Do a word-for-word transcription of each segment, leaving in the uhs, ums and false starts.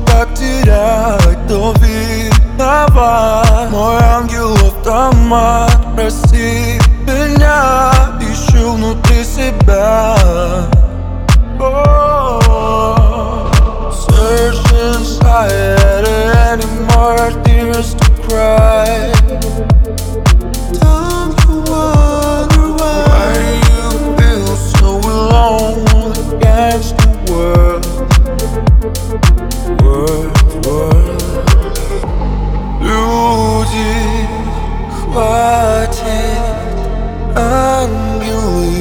потерять, то виноват мой ангел автомат. Прости меня, ищу внутри себя. Oh, search inside, any more tears to cry. Don't you wonder why, why you feel so alone against the world? World, world. Люди, хватит, ангелы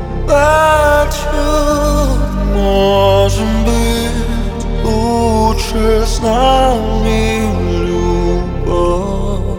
плачут. Может быть, лучше с нами любовь.